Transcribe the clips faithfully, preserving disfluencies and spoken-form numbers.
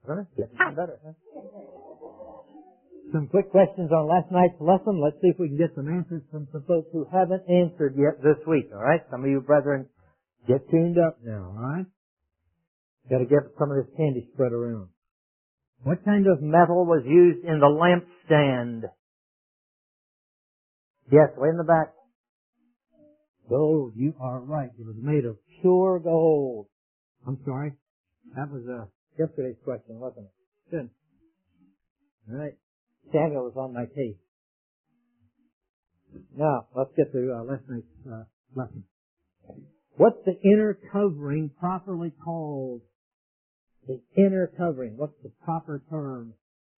Huh? Getting better, huh? Some quick questions on last night's lesson. Let's see if we can get some answers from some folks who haven't answered yet this week, all right? Some of you brethren, get tuned up now, all right? Got to get some of this candy spread around. What kind of metal was used in the lampstand? Yes, way in the back. Gold, you are right. It was made of pure gold. I'm sorry. That was uh, yesterday's question, wasn't it? Good. All right. Samuel was on my case. Now, let's get to uh, last night's uh, lesson. What's the inner covering properly called? The inner covering. What's the proper term?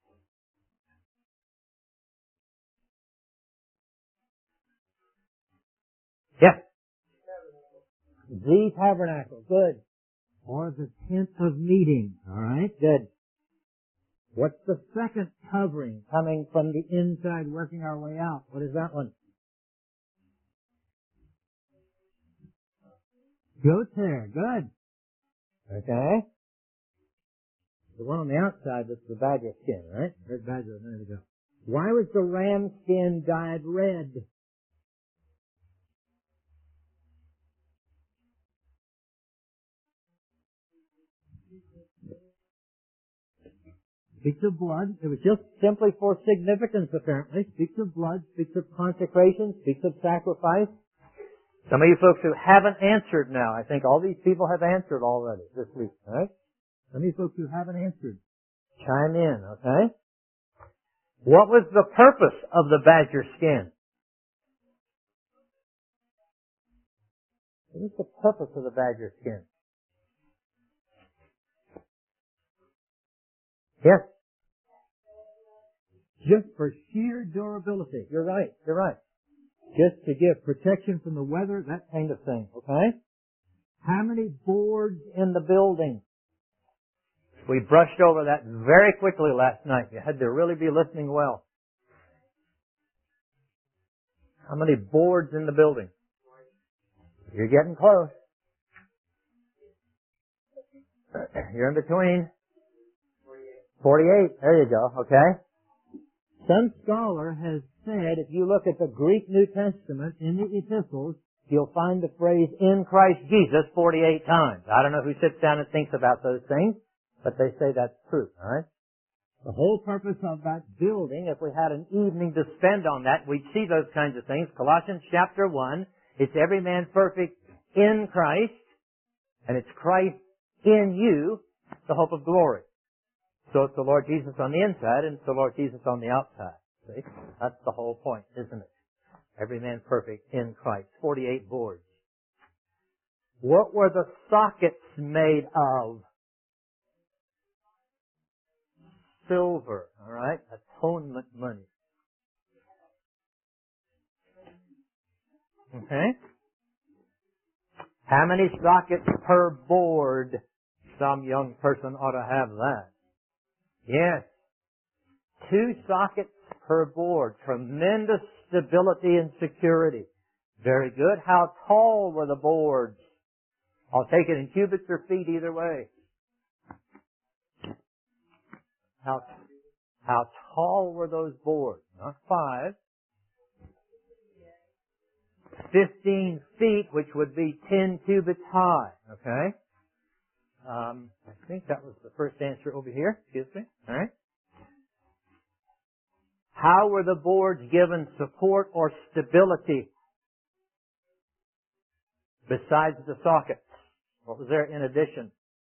Yes. The tabernacle. Good. Or the tent of meeting. All right. Good. What's the second covering coming from the inside, working our way out? What is that one? Goat's hair. Good. Okay. The one on the outside, that's the badger skin, right? There's badger a minute ago. Why was the ram skin dyed red? Speaks of blood. It was just simply for significance, apparently. Speaks of blood, speaks of consecration, speaks of sacrifice. Some of you folks who haven't answered now, I think all these people have answered already this week, right? Some of you folks who haven't answered, chime in, okay? What was the purpose of the badger skin? What is the purpose of the badger skin? Yes. Just for sheer durability. You're right. You're right. Just to give protection from the weather, that kind of thing. Okay? How many boards in the building? We brushed over that very quickly last night. You had to really be listening well. How many boards in the building? You're getting close. You're in between. forty-eight. There you go. Okay? Some scholar has said if you look at the Greek New Testament in the epistles, you'll find the phrase in Christ Jesus forty-eight times. I don't know who sits down and thinks about those things, but they say that's true, alright? The whole purpose of that building, if we had an evening to spend on that, we'd see those kinds of things. Colossians chapter one, it's every man perfect in Christ, and it's Christ in you, the hope of glory. So it's the Lord Jesus on the inside and it's the Lord Jesus on the outside. See? That's the whole point, isn't it? Every man perfect in Christ. forty-eight boards. What were the sockets made of? Silver, alright? Atonement money. Okay? How many sockets per board? Some young person ought to have that. Yes. Two sockets per board. Tremendous stability and security. Very good. How tall were the boards? I'll take it in cubits or feet either way. How, how tall were those boards? Not five. Fifteen feet, which would be ten cubits high. Okay? Um, I think that was the first answer over here. Excuse me. All right. How were the boards given support or stability besides the sockets? What was there in addition?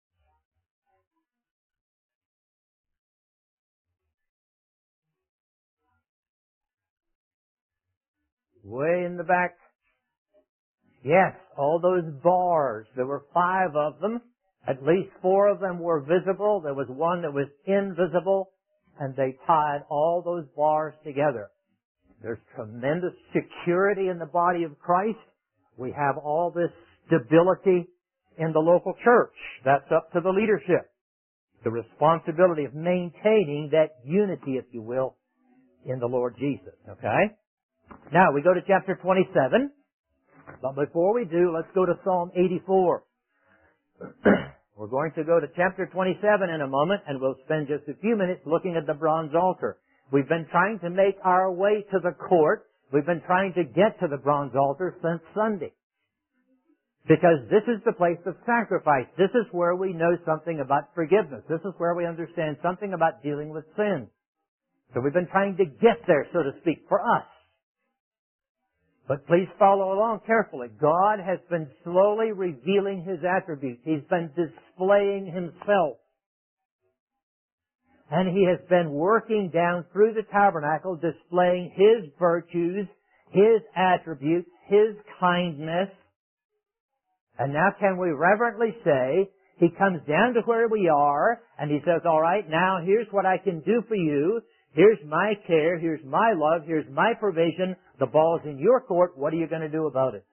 Way in the back. Yes, all those bars. There were five of them. At least four of them were visible. There was one that was invisible. And they tied all those bars together. There's tremendous security in the body of Christ. We have all this stability in the local church. That's up to the leadership. The responsibility of maintaining that unity, if you will, in the Lord Jesus. Okay? Now, we go to chapter twenty-seven. But before we do, let's go to Psalm eighty-four. We're going to go to chapter twenty-seven in a moment, and we'll spend just a few minutes looking at the bronze altar. We've been trying to make our way to the court. We've been trying to get to the bronze altar since Sunday. Because this is the place of sacrifice. This is where we know something about forgiveness. This is where we understand something about dealing with sin. So we've been trying to get there, so to speak, for us. But please follow along carefully. God has been slowly revealing His attributes. He's been displaying Himself. And He has been working down through the tabernacle, displaying His virtues, His attributes, His kindness. And now can we reverently say, He comes down to where we are, and He says, all right, now here's what I can do for you. Here's my care. Here's my love. Here's my provision. The ball's in your court. What are you going to do about it?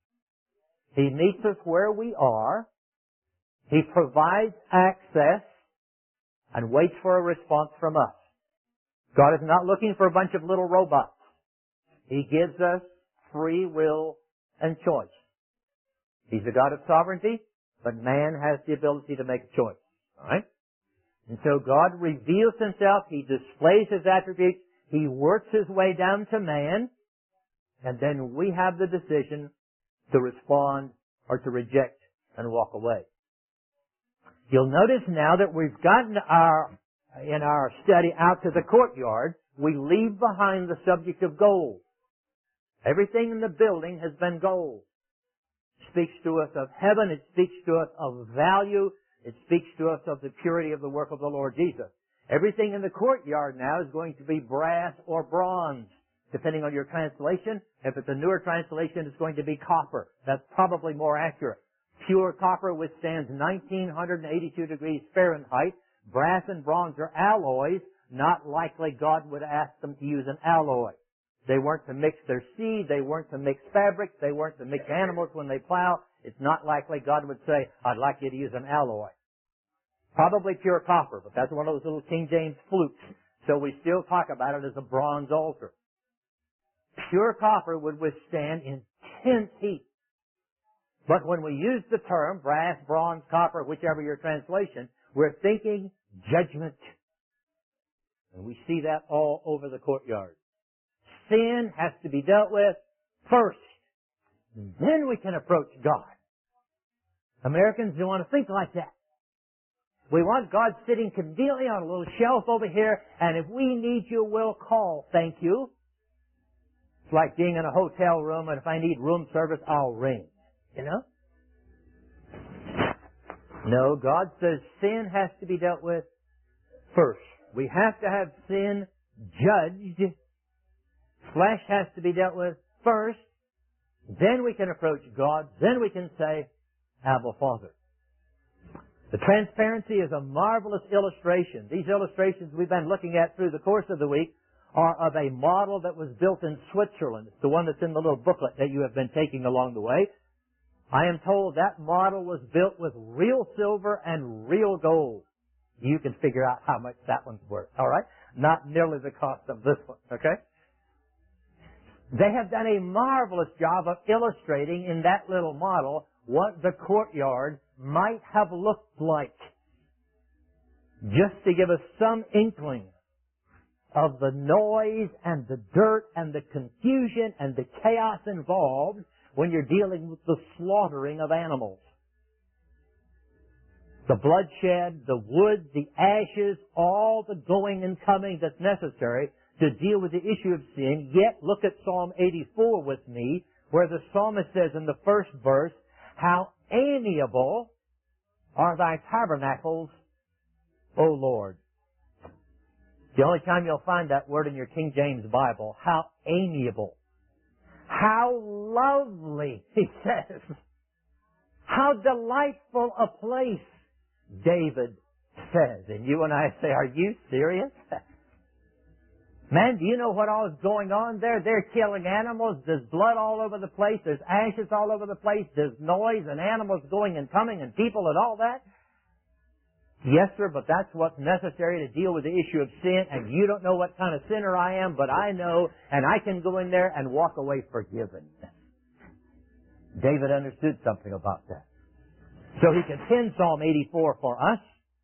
He meets us where we are. He provides access and waits for a response from us. God is not looking for a bunch of little robots. He gives us free will and choice. He's a God of sovereignty, but man has the ability to make a choice. All right? And so God reveals Himself. He displays His attributes. He works His way down to man. And then we have the decision to respond or to reject and walk away. You'll notice now that we've gotten our, in our study out to the courtyard, we leave behind the subject of gold. Everything in the building has been gold. It speaks to us of heaven. It speaks to us of value. It speaks to us of the purity of the work of the Lord Jesus. Everything in the courtyard now is going to be brass or bronze, depending on your translation. If it's a newer translation, it's going to be copper. That's probably more accurate. Pure copper withstands nineteen eighty-two degrees Fahrenheit. Brass and bronze are alloys. Not likely God would ask them to use an alloy. They weren't to mix their seed. They weren't to mix fabrics. They weren't to mix animals when they plow. It's not likely God would say, I'd like you to use an alloy. Probably pure copper, but that's one of those little King James flukes. So we still talk about it as a bronze altar. Pure copper would withstand intense heat. But when we use the term brass, bronze, copper, whichever your translation, we're thinking judgment. And we see that all over the courtyard. Sin has to be dealt with first. And then we can approach God. Americans don't want to think like that. We want God sitting conveniently on a little shelf over here, and if we need you, we'll call. Thank you. It's like being in a hotel room, and if I need room service, I'll ring. You know? No, God says sin has to be dealt with first. We have to have sin judged. Flesh has to be dealt with first. Then we can approach God. Then we can say, Abba, Father. The transparency is a marvelous illustration. These illustrations we've been looking at through the course of the week are of a model that was built in Switzerland. It's the one that's in the little booklet that you have been taking along the way. I am told that model was built with real silver and real gold. You can figure out how much that one's worth, all right? Not nearly the cost of this one, okay? They have done a marvelous job of illustrating in that little model what the courtyard might have looked like, just to give us some inkling of the noise and the dirt and the confusion and the chaos involved when you're dealing with the slaughtering of animals. The bloodshed, the wood, the ashes, all the going and coming that's necessary to deal with the issue of sin. Yet, look at Psalm eighty-four with me, where the psalmist says in the first verse, how amiable are thy tabernacles, O Lord. The only time you'll find that word in your King James Bible, how amiable. How lovely, he says. How delightful a place, David says. And you and I say, are you serious? Man, do you know what all is going on there? They're killing animals. There's blood all over the place. There's ashes all over the place. There's noise and animals going and coming and people and all that. Yes, sir, but that's what's necessary to deal with the issue of sin. And you don't know what kind of sinner I am, but I know, and I can go in there and walk away forgiven. David understood something about that. So he can pin Psalm eighty-four for us.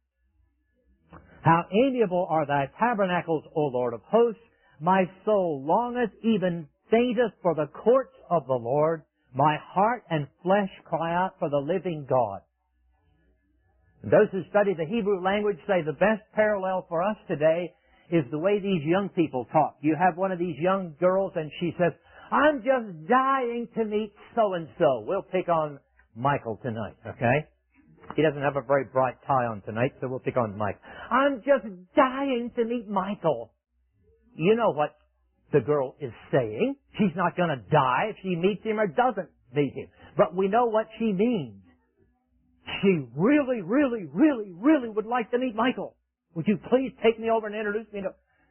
How amiable are thy tabernacles, O Lord of hosts! My soul longeth, even fainteth, for the courts of the Lord. My heart and flesh cry out for the living God. Those who study the Hebrew language say the best parallel for us today is the way these young people talk. You have one of these young girls and she says, I'm just dying to meet so-and-so. We'll pick on Michael tonight, okay? He doesn't have a very bright tie on tonight, so we'll pick on Mike. I'm just dying to meet Michael. You know what the girl is saying. She's not going to die if she meets him or doesn't meet him. But we know what she means. She really, really, really, really would like to meet Michael. Would you please take me over and introduce me to...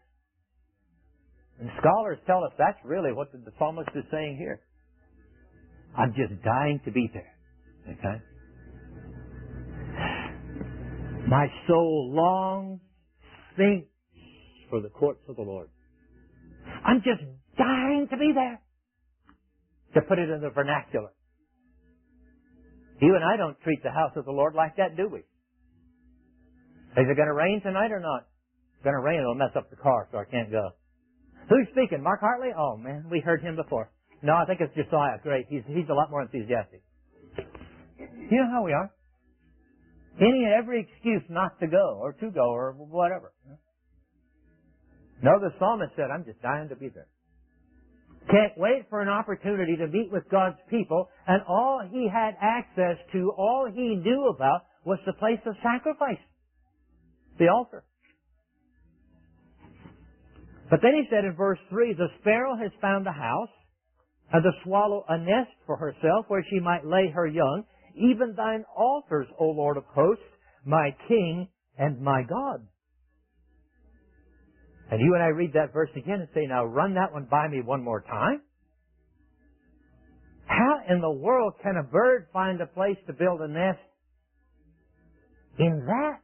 And scholars tell us that's really what the, the psalmist is saying here. I'm just dying to be there. Okay? My soul longs, thinks for the courts of the Lord. I'm just dying to be there. To put it in the vernacular. You and I don't treat the house of the Lord like that, do we? Is it going to rain tonight or not? It's going to rain, it'll mess up the car, so I can't go. Who's speaking? Mark Hartley? Oh, man, we heard him before. No, I think it's Josiah. Great. He's, he's a lot more enthusiastic. You know how we are. Any and every excuse not to go, or to go, or whatever. No, the psalmist said, I'm just dying to be there. Can't wait for an opportunity to meet with God's people, and all he had access to, all he knew about, was the place of sacrifice. The altar. But then he said in verse three, the sparrow has found a house, and the swallow a nest for herself, where she might lay her young. Even thine altars, O Lord of hosts, my King and my God. And you and I read that verse again and say, now run that one by me one more time. How in the world can a bird find a place to build a nest in that?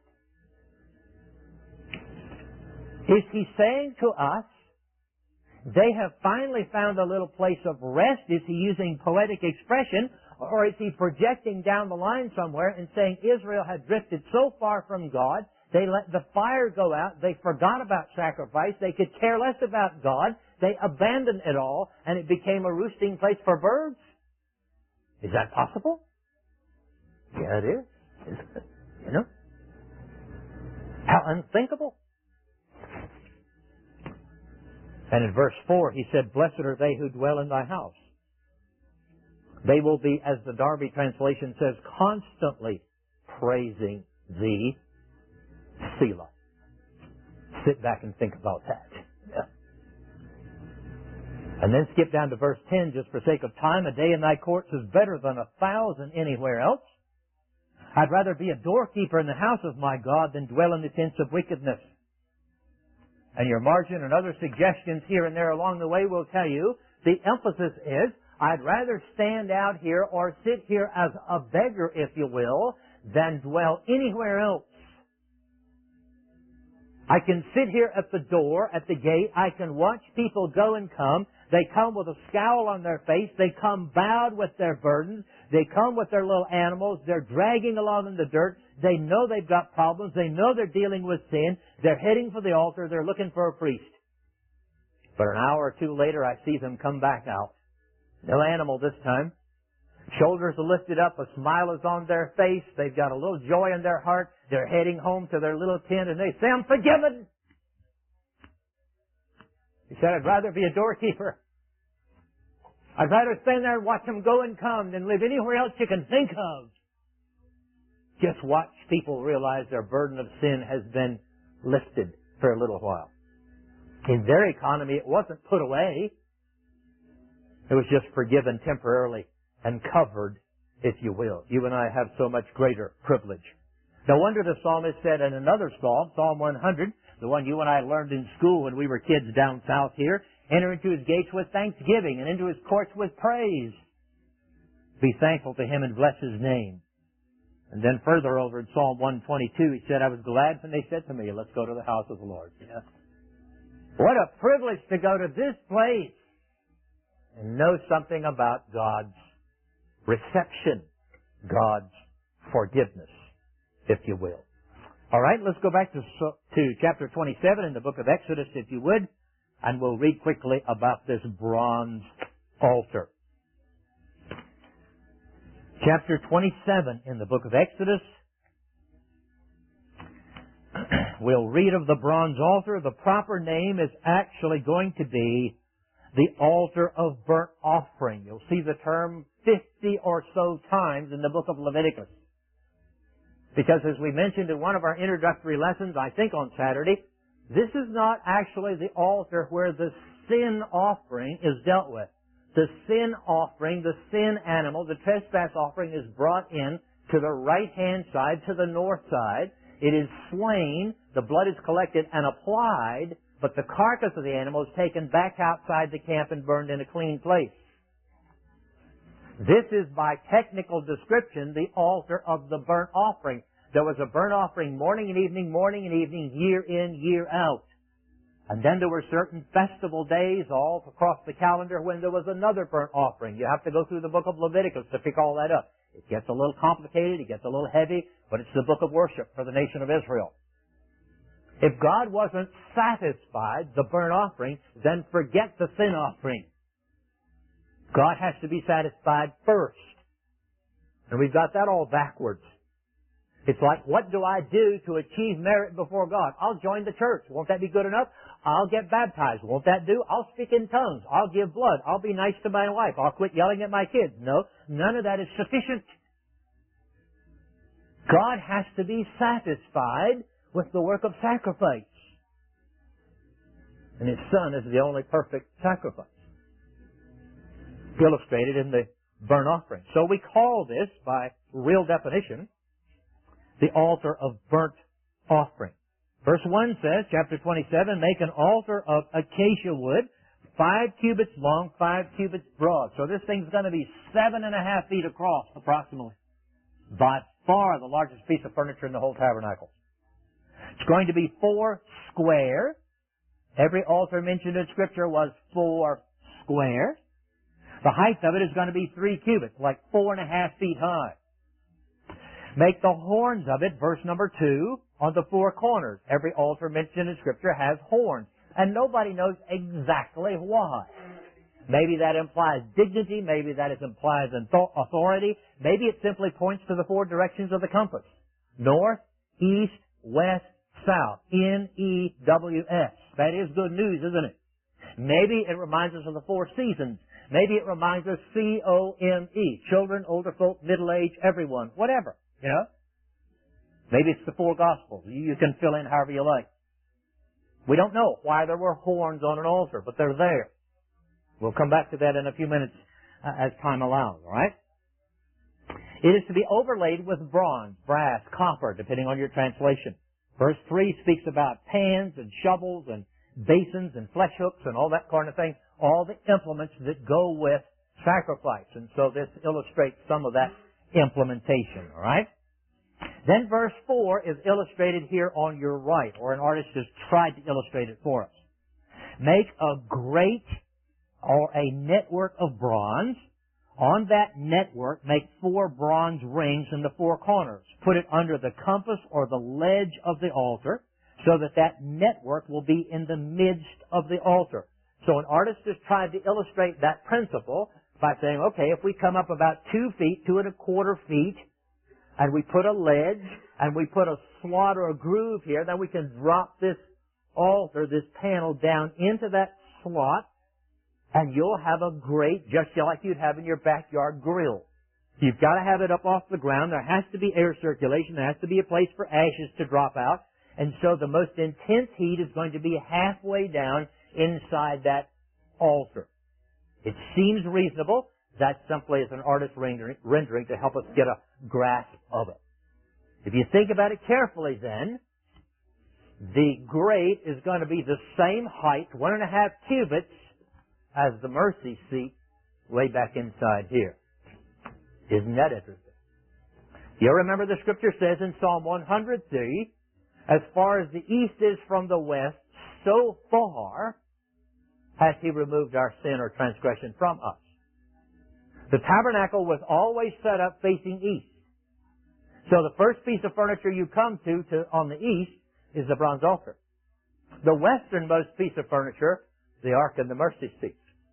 Is he saying to us, they have finally found a little place of rest? Is he using poetic expression? Or is he projecting down the line somewhere and saying Israel had drifted so far from God, they let the fire go out, they forgot about sacrifice, they could care less about God, they abandoned it all, and it became a roosting place for birds? Is that possible? Yeah, it is. Isn't it? You know? How unthinkable. And in verse four, he said, blessed are they who dwell in thy house. They will be, as the Darby translation says, constantly praising thee, Selah. Sit back and think about that. Yeah. And then skip down to verse ten, just for sake of time. A day in thy courts is better than a thousand anywhere else. I'd rather be a doorkeeper in the house of my God than dwell in the tents of wickedness. And your margin and other suggestions here and there along the way will tell you the emphasis is, I'd rather stand out here or sit here as a beggar, if you will, than dwell anywhere else. I can sit here at the door, at the gate. I can watch people go and come. They come with a scowl on their face. They come bowed with their burdens. They come with their little animals. They're dragging along in the dirt. They know they've got problems. They know they're dealing with sin. They're heading for the altar. They're looking for a priest. But an hour or two later, I see them come back out. No animal this time. Shoulders are lifted up. A smile is on their face. They've got a little joy in their heart. They're heading home to their little tent and they say, I'm forgiven. He said, I'd rather be a doorkeeper. I'd rather stand there and watch them go and come than live anywhere else you can think of. Just watch people realize their burden of sin has been lifted for a little while. In their economy, it wasn't put away. It was just forgiven temporarily and covered, if you will. You and I have so much greater privilege. No wonder the psalmist said in another psalm, Psalm one hundred, the one you and I learned in school when we were kids down south here, enter into his gates with thanksgiving and into his courts with praise. Be thankful to him and bless his name. And then further over in Psalm one twenty-two, he said, I was glad when they said to me, let's go to the house of the Lord. Yeah. What a privilege to go to this place and know something about God's reception, God's forgiveness, if you will. All right, let's go back to, to chapter twenty-seven in the book of Exodus, if you would, and we'll read quickly about this bronze altar. Chapter twenty-seven in the book of Exodus. We'll read of the bronze altar. The proper name is actually going to be the altar of burnt offering. You'll see the term fifty or so times in the book of Leviticus. Because as we mentioned in one of our introductory lessons, I think on Saturday, this is not actually the altar where the sin offering is dealt with. The sin offering, the sin animal, the trespass offering is brought in to the right-hand side, to the north side. It is slain, the blood is collected and applied, but the carcass of the animal is taken back outside the camp and burned in a clean place. This is, by technical description, the altar of the burnt offering. There was a burnt offering morning and evening, morning and evening, year in, year out. And then there were certain festival days all across the calendar when there was another burnt offering. You have to go through the book of Leviticus to pick all that up. It gets a little complicated, it gets a little heavy, but it's the book of worship for the nation of Israel. If God wasn't satisfied, the burnt offering, then forget the sin offering. God has to be satisfied first. And we've got that all backwards. It's like, what do I do to achieve merit before God? I'll join the church. Won't that be good enough? I'll get baptized. Won't that do? I'll speak in tongues. I'll give blood. I'll be nice to my wife. I'll quit yelling at my kids. No, none of that is sufficient. God has to be satisfied with the work of sacrifice. And His Son is the only perfect sacrifice. Illustrated in the burnt offering. So we call this, by real definition, the altar of burnt offering. Verse one says, chapter twenty-seven, make an altar of acacia wood, five cubits long, five cubits broad. So this thing's going to be seven and a half feet across, approximately. By far the largest piece of furniture in the whole tabernacle. It's going to be four square. Every altar mentioned in Scripture was four square. The height of it is going to be three cubits, like four and a half feet high. Make the horns of it, verse number two, on the four corners. Every altar mentioned in Scripture has horns. And nobody knows exactly why. Maybe that implies dignity. Maybe that implies authority. Maybe it simply points to the four directions of the compass. North, east, west, south. N E W S. That is good news, isn't it? Maybe it reminds us of the four seasons. Maybe it reminds us C O M E. Children, older folk, middle age, everyone. Whatever. You know? Maybe it's the four Gospels. You can fill in however you like. We don't know why there were horns on an altar, but they're there. We'll come back to that in a few minutes uh, as time allows, all right? It is to be overlaid with bronze, brass, copper, depending on your translation. Verse three speaks about pans and shovels and basins and flesh hooks and all that kind of thing, all the implements that go with sacrifice. And so this illustrates some of that implementation, all right? Then verse four is illustrated here on your right, or an artist has tried to illustrate it for us. Make a grate or a network of bronze. On that network, make four bronze rings in the four corners. Put it under the compass or the ledge of the altar so that that network will be in the midst of the altar. So an artist has tried to illustrate that principle by saying, okay, if we come up about two feet, two and a quarter feet, and we put a ledge, and we put a slot or a groove here, then we can drop this altar, this panel down into that slot, and you'll have a grate just like you'd have in your backyard grill. You've got to have it up off the ground. There has to be air circulation. There has to be a place for ashes to drop out. And so the most intense heat is going to be halfway down inside that altar. It seems reasonable. That simply is an artist's rendering to help us get a grasp of it. If you think about it carefully then, the grate is going to be the same height, one and a half cubits, as the mercy seat way back inside here. Isn't that interesting? You remember the Scripture says in Psalm one hundred three, as far as the east is from the west, so far has He removed our sin or transgression from us. The tabernacle was always set up facing east. So the first piece of furniture you come to, to on the east is the bronze altar. The westernmost piece of furniture, the ark and the mercy seat.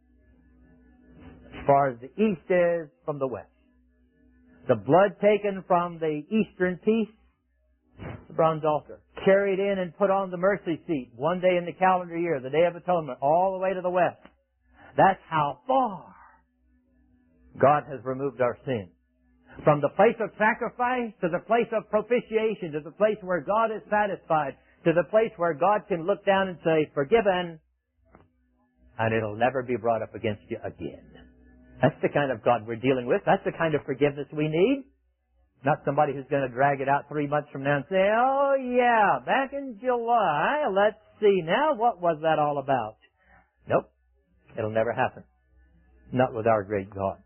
As far as the east is from the west. The blood taken from the eastern piece, the bronze altar. Carried in and put on the mercy seat one day in the calendar year, the Day of Atonement, all the way to the west. That's how far God has removed our sin. From the place of sacrifice to the place of propitiation, to the place where God is satisfied, to the place where God can look down and say, forgiven, and it'll never be brought up against you again. That's the kind of God we're dealing with. That's the kind of forgiveness we need. Not somebody who's going to drag it out three months from now and say, oh yeah, back in July, let's see now, what was that all about? Nope. It'll never happen. Not with our great God.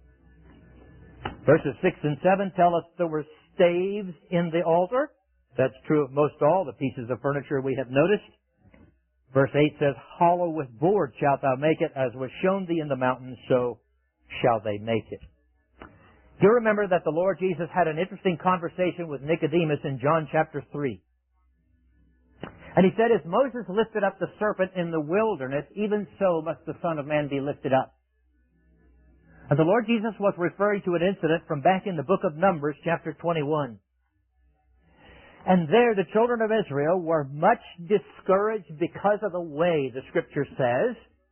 Verses six and seven tell us there were staves in the altar. That's true of most all the pieces of furniture we have noticed. Verse eight says, hollow with boards shalt thou make it, as was shown thee in the mountains, so shall they make it. Do you remember that the Lord Jesus had an interesting conversation with Nicodemus in John chapter three? And he said, as Moses lifted up the serpent in the wilderness, even so must the Son of Man be lifted up. And the Lord Jesus was referring to an incident from back in the book of Numbers, chapter twenty-one. And there the children of Israel were much discouraged because of the way, the Scripture says.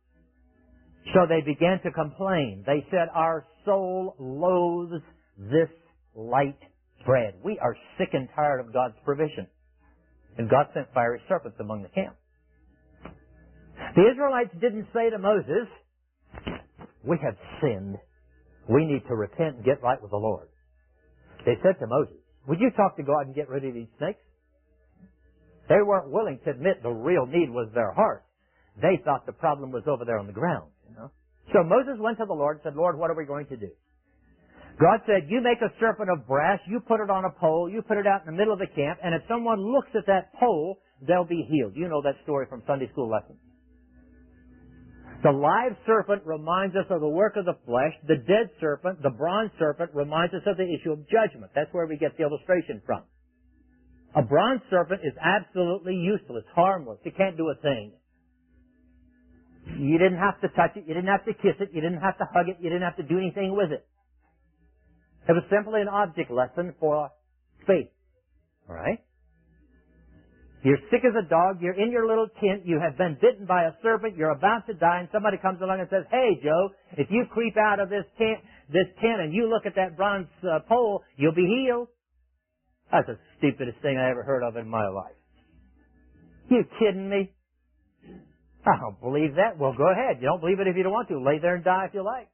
So they began to complain. They said, our soul loathes this light bread. We are sick and tired of God's provision. And God sent fiery serpents among the camp. The Israelites didn't say to Moses, we have sinned. We need to repent and get right with the Lord. They said to Moses, would you talk to God and get rid of these snakes? They weren't willing to admit the real need was their heart. They thought the problem was over there on the ground. You know? So Moses went to the Lord and said, Lord, what are we going to do? God said, you make a serpent of brass, you put it on a pole, you put it out in the middle of the camp, and if someone looks at that pole, they'll be healed. You know that story from Sunday school lessons. The live serpent reminds us of the work of the flesh. The dead serpent, the bronze serpent, reminds us of the issue of judgment. That's where we get the illustration from. A bronze serpent is absolutely useless, harmless. It can't do a thing. You didn't have to touch it. You didn't have to kiss it. You didn't have to hug it. You didn't have to do anything with it. It was simply an object lesson for faith. All right? You're sick as a dog. You're in your little tent. You have been bitten by a serpent. You're about to die, and somebody comes along and says, hey, Joe, if you creep out of this tent, this tent and you look at that bronze uh, pole, you'll be healed. That's the stupidest thing I ever heard of in my life. You kidding me? I don't believe that. Well, go ahead. You don't believe it if you don't want to. Lay there and die if you like.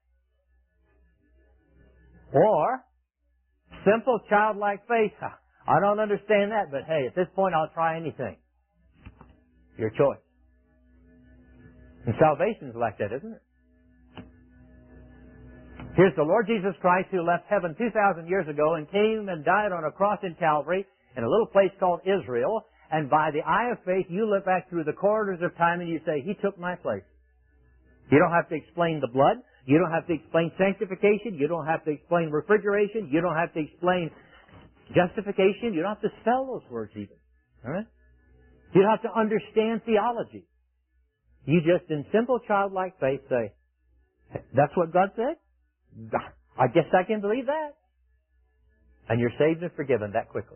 Or, simple childlike faith. I don't understand that, but hey, at this point I'll try anything. Your choice. And salvation's like that, isn't it? Here's the Lord Jesus Christ who left heaven two thousand years ago and came and died on a cross in Calvary in a little place called Israel. And by the eye of faith, you look back through the corridors of time and you say, He took my place. You don't have to explain the blood. You don't have to explain sanctification. You don't have to explain refrigeration. You don't have to explain justification. You don't have to spell those words even. All right? You don't have to understand theology. You just, in simple childlike faith, say, that's what God said? I guess I can believe that. And you're saved and forgiven that quickly.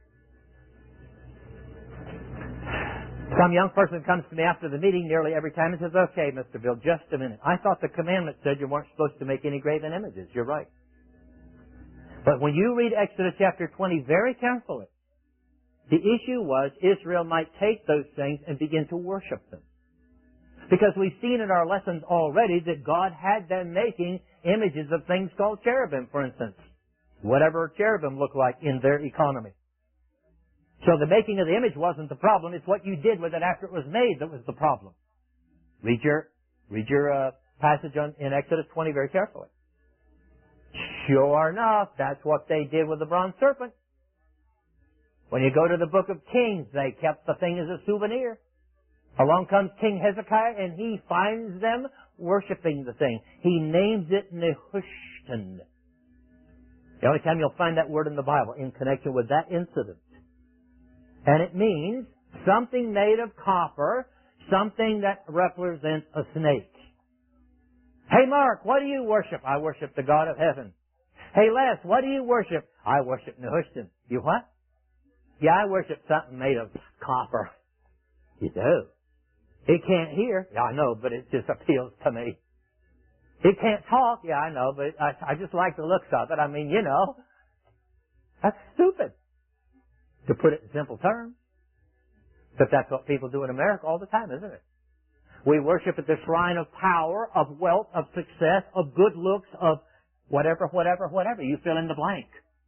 Some young person comes to me after the meeting nearly every time and says, okay, Mister Bill, just a minute. I thought the commandment said you weren't supposed to make any graven images. You're right. But when you read Exodus chapter twenty very carefully, the issue was Israel might take those things and begin to worship them. Because we've seen in our lessons already that God had them making images of things called cherubim, for instance. Whatever cherubim look like in their economy. So the making of the image wasn't the problem. It's what you did with it after it was made that was the problem. Read your, read your uh, passage on, in Exodus twenty very carefully. Sure enough, that's what they did with the bronze serpent. When you go to the book of Kings, they kept the thing as a souvenir. Along comes King Hezekiah, and he finds them worshiping the thing. He names it Nehushtan. The only time you'll find that word in the Bible in connection with that incident. And it means something made of copper, something that represents a snake. Hey, Mark, what do you worship? I worship the God of heaven. Hey, Les, what do you worship? I worship Nehushtan. You what? Yeah, I worship something made of copper. You do? It can't hear. Yeah, I know, but it just appeals to me. It can't talk. Yeah, I know, but I, I just like the looks of it. I mean, you know, that's stupid, to put it in simple terms. But that's what people do in America all the time, isn't it? We worship at the shrine of power, of wealth, of success, of good looks, of whatever, whatever, whatever. You fill in the blank.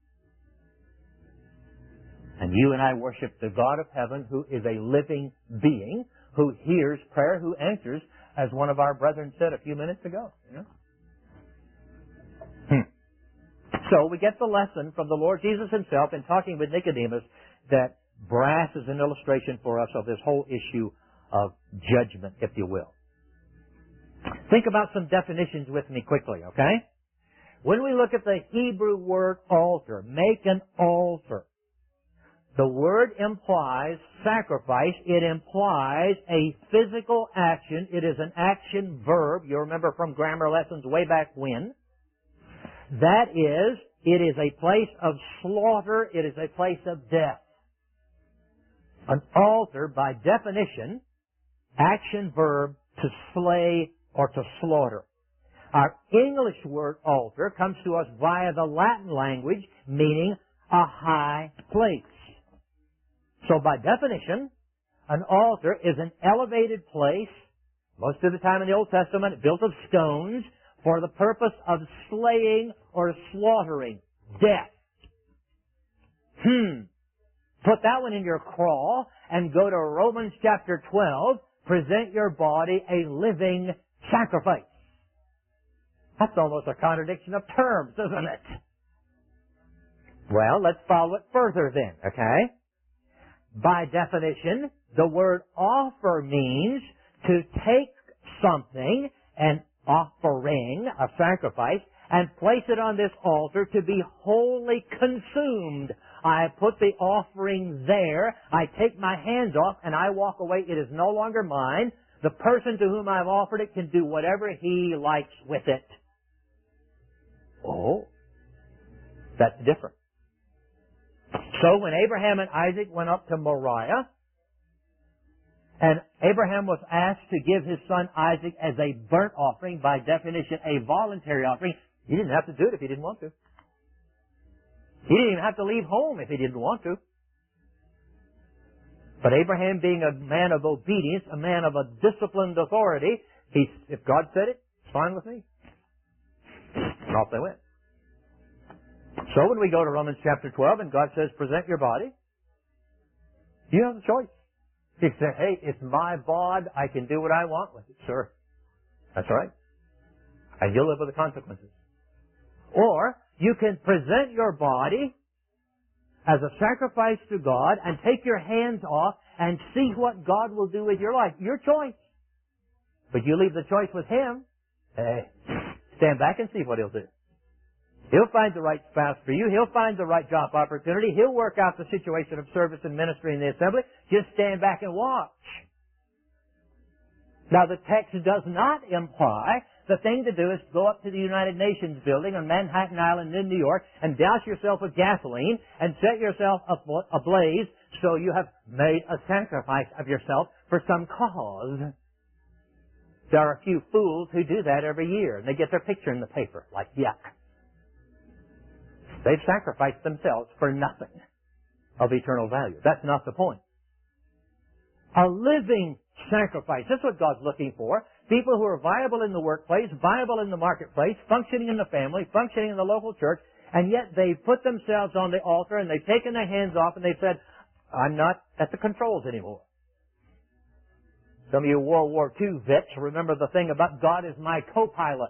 And you and I worship the God of heaven, who is a living being, who hears prayer, who answers, as one of our brethren said a few minutes ago. You know? hmm. So we get the lesson from the Lord Jesus himself in talking with Nicodemus that brass is an illustration for us of this whole issue of judgment, if you will. Think about some definitions with me quickly, okay? When we look at the Hebrew word altar, make an altar, the word implies sacrifice. It implies a physical action. It is an action verb. You remember from grammar lessons way back when. That is, it is a place of slaughter. It is a place of death. An altar, by definition, action verb, to slay or to slaughter. Our English word altar comes to us via the Latin language, meaning a high place. So by definition, an altar is an elevated place, most of the time in the Old Testament, built of stones, for the purpose of slaying or slaughtering, death. Hmm. Put that one in your crawl and go to Romans chapter twelve, present your body a living sacrifice. That's almost a contradiction of terms, isn't it? Well, let's follow it further then, okay? By definition, the word offer means to take something, an offering, a sacrifice, and place it on this altar to be wholly consumed. I put the offering there, I take my hands off, and I walk away. It is no longer mine. The person to whom I've offered it can do whatever he likes with it. Oh, that's different. So when Abraham and Isaac went up to Moriah, and Abraham was asked to give his son Isaac as a burnt offering, by definition a voluntary offering, he didn't have to do it if he didn't want to. He didn't even have to leave home if he didn't want to. But Abraham, being a man of obedience, a man of a disciplined authority, he, if God said it, it's fine with me. And off they went. So when we go to Romans chapter twelve and God says, present your body, you have a choice. You say, hey, it's my bod, I can do what I want with it. Sure. That's right. And you'll live with the consequences. Or you can present your body as a sacrifice to God and take your hands off and see what God will do with your life. Your choice. But you leave the choice with Him. Hey, stand back and see what He'll do. He'll find the right spouse for you. He'll find the right job opportunity. He'll work out the situation of service and ministry in the assembly. Just stand back and watch. Now, the text does not imply the thing to do is to go up to the United Nations building on Manhattan Island in New York and douse yourself with gasoline and set yourself ablaze so you have made a sacrifice of yourself for some cause. There are a few fools who do that every year, and they get their picture in the paper, like yuck. They've sacrificed themselves for nothing of eternal value. That's not the point. A living sacrifice. That's what God's looking for. People who are viable in the workplace, viable in the marketplace, functioning in the family, functioning in the local church, and yet they've put themselves on the altar and they've taken their hands off and they've said, I'm not at the controls anymore. Some of you World War Two vets remember the thing about God is my co-pilot.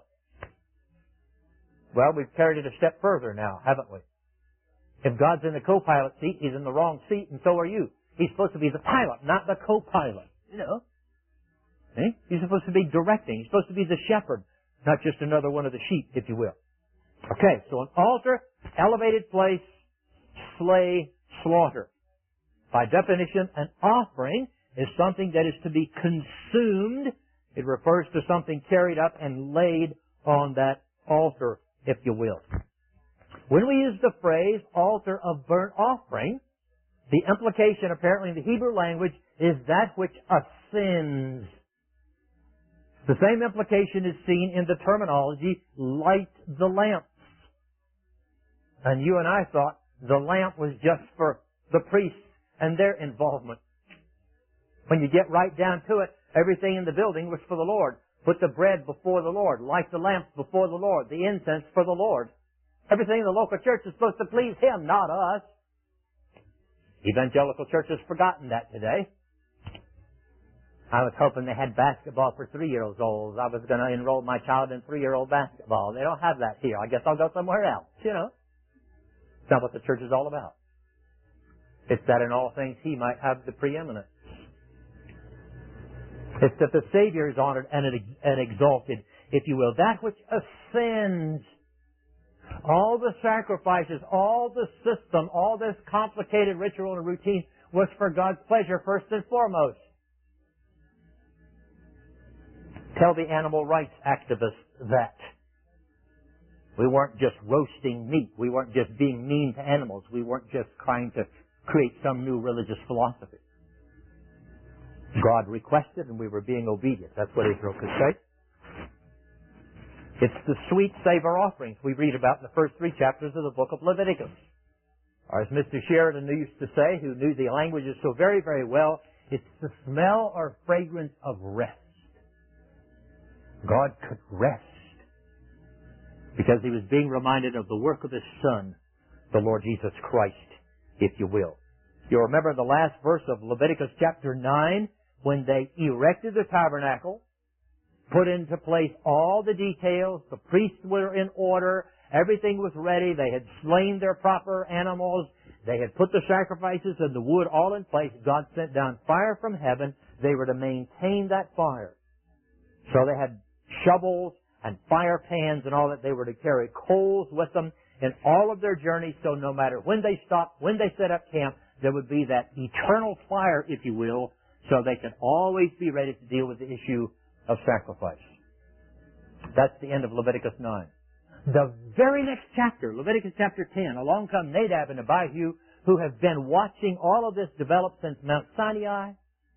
Well, we've carried it a step further now, haven't we? If God's in the co-pilot seat, He's in the wrong seat, and so are you. He's supposed to be the pilot, not the co-pilot. You know? Eh? He's supposed to be directing. He's supposed to be the shepherd, not just another one of the sheep, if you will. Okay, so an altar, elevated place, slay, slaughter. By definition, an offering is something that is to be consumed. It refers to something carried up and laid on that altar, if you will. When we use the phrase altar of burnt offering, the implication apparently in the Hebrew language is that which ascends. The same implication is seen in the terminology, light the lamps. And you and I thought the lamp was just for the priests and their involvement. When you get right down to it, everything in the building was for the Lord. Put the bread before the Lord. Light the lamps before the Lord. The incense for the Lord. Everything in the local church is supposed to please Him, not us. Evangelical church has forgotten that today. I was hoping they had basketball for three-year-olds. I was going to enroll my child in three-year-old basketball. They don't have that here. I guess I'll go somewhere else, you know. It's not what the church is all about. It's that in all things He might have the preeminence. It's that the Savior is honored and exalted, if you will. That which ascends. All the sacrifices, all the system, all this complicated ritual and routine was for God's pleasure first and foremost. Tell the animal rights activists that. We weren't just roasting meat. We weren't just being mean to animals. We weren't just trying to create some new religious philosophy. God requested and we were being obedient. That's what Israel could say. It's the sweet savor offerings we read about in the first three chapters of the book of Leviticus. Or as Mister Sheridan used to say, who knew the languages so very, very well, it's the smell or fragrance of rest. God could rest because He was being reminded of the work of His Son, the Lord Jesus Christ, if you will. You remember the last verse of Leviticus chapter nine, when they erected the tabernacle, put into place all the details, the priests were in order, everything was ready, they had slain their proper animals, they had put the sacrifices and the wood all in place, God sent down fire from heaven, they were to maintain that fire. So they had shovels and fire pans and all that, they were to carry coals with them in all of their journeys, so no matter when they stopped, when they set up camp, there would be that eternal fire, if you will, so they could always be ready to deal with the issue of sacrifice. That's the end of Leviticus nine. The very next chapter, Leviticus chapter ten, along come Nadab and Abihu, who have been watching all of this develop since Mount Sinai,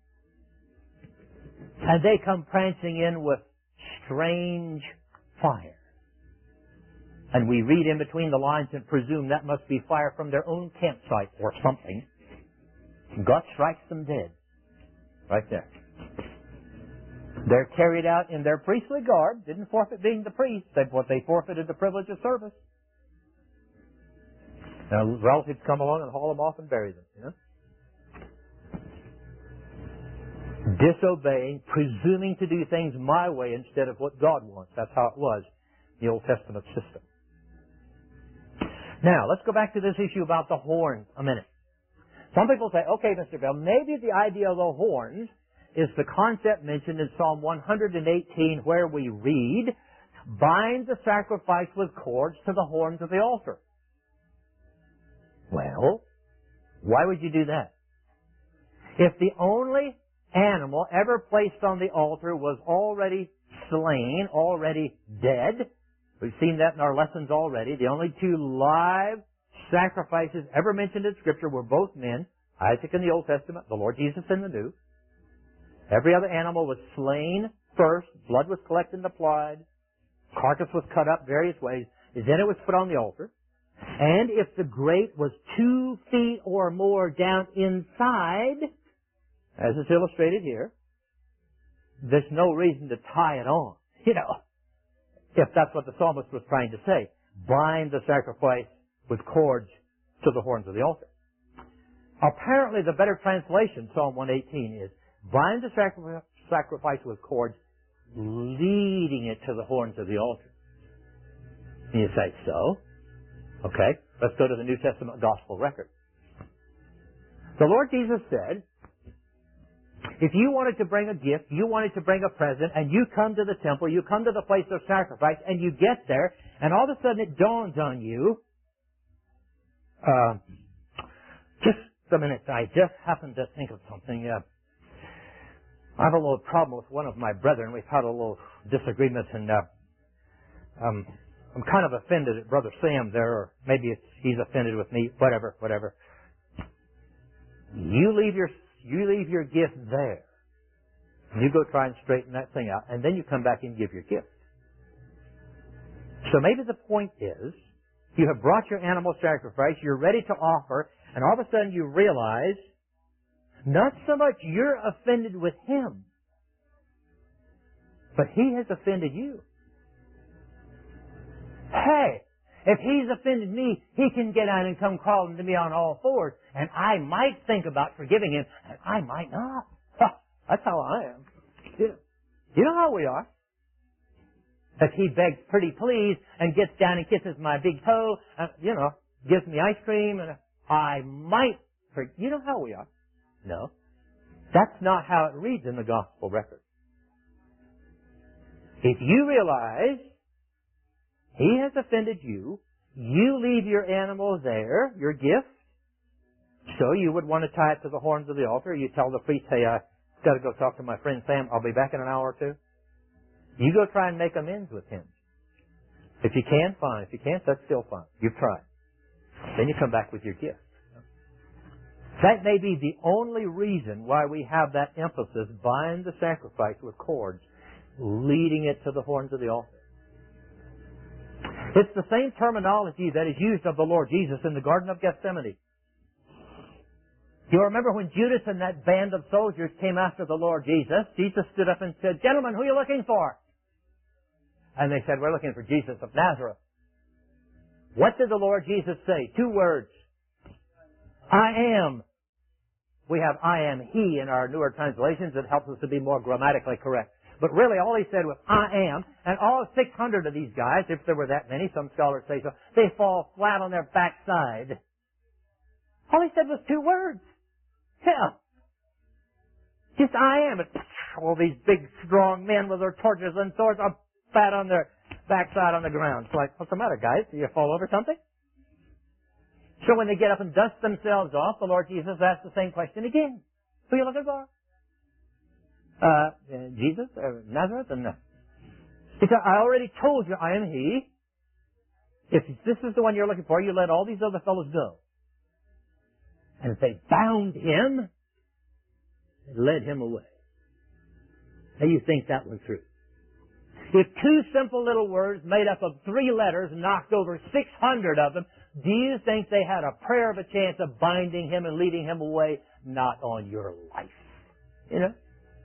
and they come prancing in with strange fire. And we read in between the lines and presume that must be fire from their own campsite or something. God strikes them dead. Right there. They're carried out in their priestly garb. Didn't forfeit being the priest. They, what they forfeited the privilege of service. Now relatives come along and haul them off and bury them. You know? Disobeying, presuming to do things my way instead of what God wants. That's how it was in the Old Testament system. Now, let's go back to this issue about the horns a minute. Some people say, okay, Mister Bell, maybe the idea of the horns is the concept mentioned in Psalm one hundred eighteen where we read, bind the sacrifice with cords to the horns of the altar. Well, why would you do that? If the only animal ever placed on the altar was already slain, already dead, we've seen that in our lessons already, the only two live sacrifices ever mentioned in Scripture were both men, Isaac in the Old Testament, the Lord Jesus in the New. Every other animal was slain first, blood was collected and applied, carcass was cut up various ways, then it was put on the altar. And if the grate was two feet or more down inside, as is illustrated here, there's no reason to tie it on, you know, if that's what the psalmist was trying to say. Bind the sacrifice with cords to the horns of the altar. Apparently the better translation, Psalm one eighteen, is bind the sacrifice with cords, leading it to the horns of the altar. And you say, so? Okay, let's go to the New Testament gospel record. The Lord Jesus said, if you wanted to bring a gift, you wanted to bring a present, and you come to the temple, you come to the place of sacrifice, and you get there, and all of a sudden it dawns on you Uh, just a minute. I just happened to think of something. Uh, I have a little problem with one of my brethren. We've had a little disagreement, and uh, um, I'm kind of offended at Brother Sam there, or maybe it's, he's offended with me. Whatever, whatever. You leave your you leave your gift there. You go try and straighten that thing out, and then you come back and give your gift. So maybe the point is, you have brought your animal sacrifice, you're ready to offer, and all of a sudden you realize, not so much you're offended with him, but he has offended you. Hey, if he's offended me, he can get out and come crawling to me on all fours, and I might think about forgiving him, and I might not. That's how I am. You know how we are. If he begs pretty please and gets down and kisses my big toe, uh, you know, gives me ice cream, and I might, for, you know how we are. No. That's not how it reads in the gospel record. If you realize he has offended you, you leave your animal there, your gift, so you would want to tie it to the horns of the altar. You tell the priest, hey, I've got to go talk to my friend Sam. I'll be back in an hour or two. You go try and make amends with him. If you can, fine. If you can't, that's still fine. You've tried. Then you come back with your gift. That may be the only reason why we have that emphasis, bind the sacrifice with cords, leading it to the horns of the altar. It's the same terminology that is used of the Lord Jesus in the Garden of Gethsemane. You remember when Judas and that band of soldiers came after the Lord Jesus, Jesus stood up and said, "Gentlemen, who are you looking for?" And they said, "We're looking for Jesus of Nazareth." What did the Lord Jesus say? Two words. I am. We have I am He in our newer translations. It helps us to be more grammatically correct. But really all He said was, I am. And all six hundred of these guys, if there were that many, some scholars say so, they fall flat on their backside. All He said was two words. Yeah. Just I am. And all these big, strong men with their torches and swords are flat on their backside on the ground. It's like, what's the matter, guys? Do you fall over something? So when they get up and dust themselves off, the Lord Jesus asks the same question again. Who are you looking for? Uh, uh Jesus? Uh, Nazareth? And, uh, he said, I already told you I am He. If this is the one you're looking for, you let all these other fellows go. And if they bound him, they led him away. Now you think that one through. If two simple little words made up of three letters knocked over six hundred of them, do you think they had a prayer of a chance of binding him and leading him away? Not on your life. You know?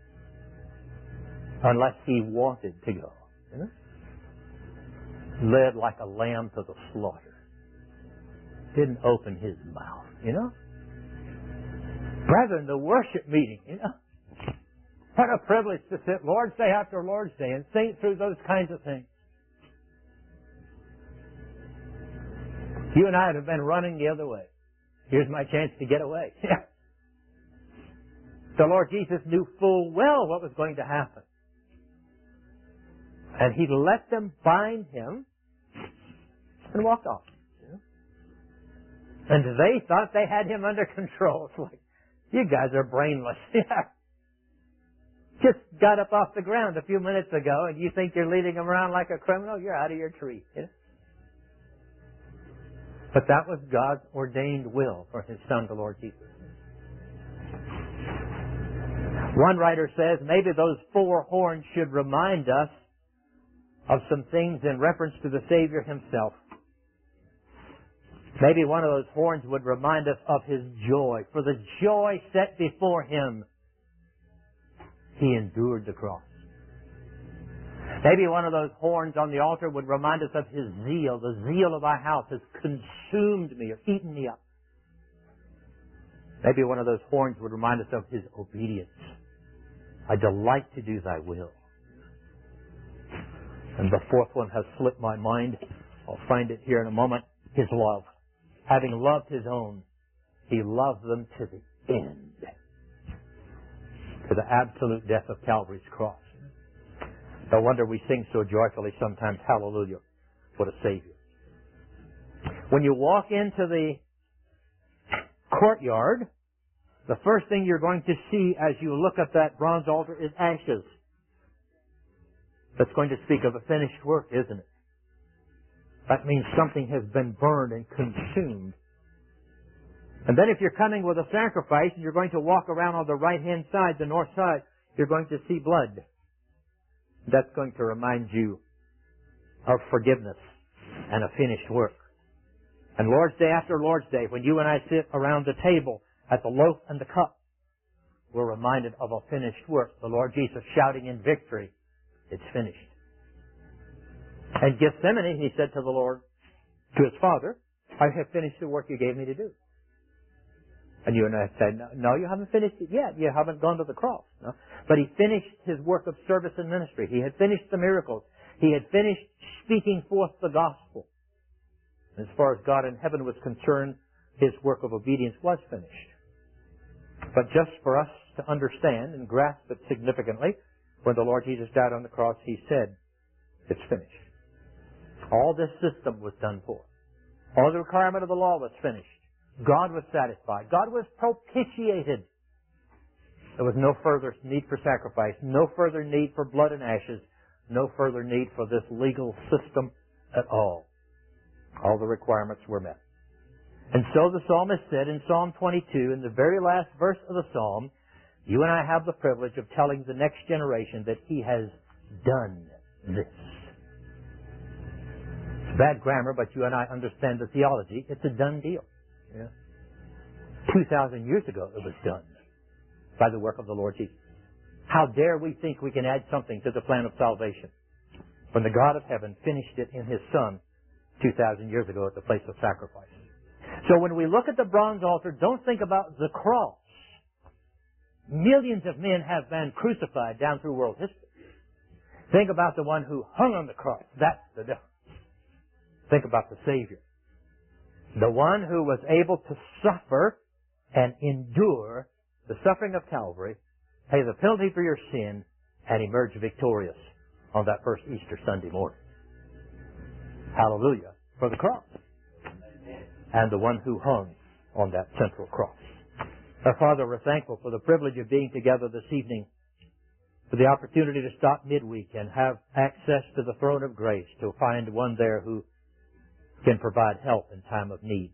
Unless he wanted to go. You know? Led like a lamb to the slaughter. Didn't open his mouth. You know? Brethren, the worship meeting, you know? What a privilege to sit Lord's Day after Lord's Day and think through those kinds of things. You and I have been running the other way. Here's my chance to get away. The Lord Jesus knew full well what was going to happen. And He let them bind Him and walked off. And they thought they had Him under control. It's like, you guys are brainless. Just got up off the ground a few minutes ago, and you think you're leading Him around like a criminal? You're out of your tree. You know? But that was God's ordained will for His Son, the Lord Jesus. One writer says maybe those four horns should remind us of some things in reference to the Savior Himself. Maybe one of those horns would remind us of His joy. For the joy set before Him, He endured the cross. Maybe one of those horns on the altar would remind us of His zeal. The zeal of Thy house has consumed me or eaten me up. Maybe one of those horns would remind us of His obedience. I delight to do Thy will. And the fourth one has slipped my mind. I'll find it here in a moment. His love. Having loved His own, He loved them to the end. To the absolute death of Calvary's cross. No wonder we sing so joyfully sometimes, hallelujah, what a Savior. When you walk into the courtyard, the first thing you're going to see as you look at that bronze altar is ashes. That's going to speak of a finished work, isn't it? That means something has been burned and consumed. And then if you're coming with a sacrifice and you're going to walk around on the right-hand side, the north side, you're going to see blood. That's going to remind you of forgiveness and a finished work. And Lord's Day after Lord's Day, when you and I sit around the table at the loaf and the cup, we're reminded of a finished work. The Lord Jesus shouting in victory, it's finished. And Gethsemane, he said to the Lord, to his Father, I have finished the work you gave me to do. And you and I said, no, no, you haven't finished it yet. You haven't gone to the cross. No? But he finished his work of service and ministry. He had finished the miracles. He had finished speaking forth the gospel. As far as God in heaven was concerned, his work of obedience was finished. But just for us to understand and grasp it significantly, when the Lord Jesus died on the cross, he said, it's finished. All this system was done for. All the requirement of the law was finished. God was satisfied. God was propitiated. There was no further need for sacrifice, no further need for blood and ashes, no further need for this legal system at all. All the requirements were met. And so the psalmist said in Psalm twenty-two, in the very last verse of the psalm, you and I have the privilege of telling the next generation that he has done this. It's bad grammar, but you and I understand the theology. It's a done deal. Yeah. Two thousand years ago it was done by the work of the Lord Jesus. How dare we think we can add something to the plan of salvation when the God of heaven finished it in his Son two thousand years ago at the place of sacrifice. So when we look at the bronze altar, don't think about the cross. Millions of men have been crucified down through world history. Think about the one who hung on the cross. That's the difference. Think about the Savior. The one who was able to suffer and endure the suffering of Calvary, pay the penalty for your sin, and emerge victorious on that first Easter Sunday morning. Hallelujah for the cross. And the one who hung on that central cross. Our Father, we're thankful for the privilege of being together this evening, for the opportunity to stop midweek and have access to the throne of grace, to find one there who can provide help in time of need.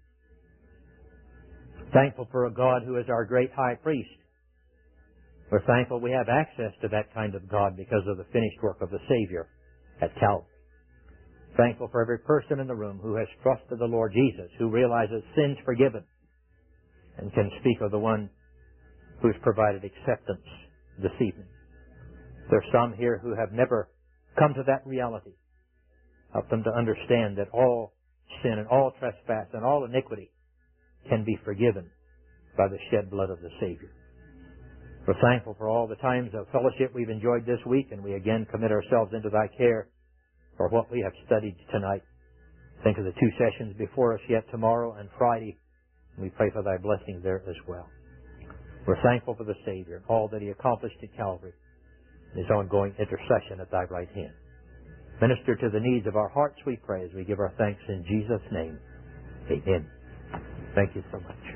Thankful for a God who is our great high priest. We're thankful we have access to that kind of God because of the finished work of the Savior at Calvary. Thankful for every person in the room who has trusted the Lord Jesus, who realizes sins forgiven, and can speak of the one who's provided acceptance this evening. There's some here who have never come to that reality. Help them to understand that all sin and all trespass and all iniquity can be forgiven by the shed blood of the Savior. We're thankful for all the times of fellowship we've enjoyed this week, and we again commit ourselves into thy care for what we have studied tonight. Think of the two sessions before us yet tomorrow and Friday, and we pray for thy blessing there as well. We're thankful for the Savior, all that he accomplished at Calvary, and his ongoing intercession at thy right hand. Minister to the needs of our hearts, we pray, as we give our thanks in Jesus' name. Amen. Thank you so much.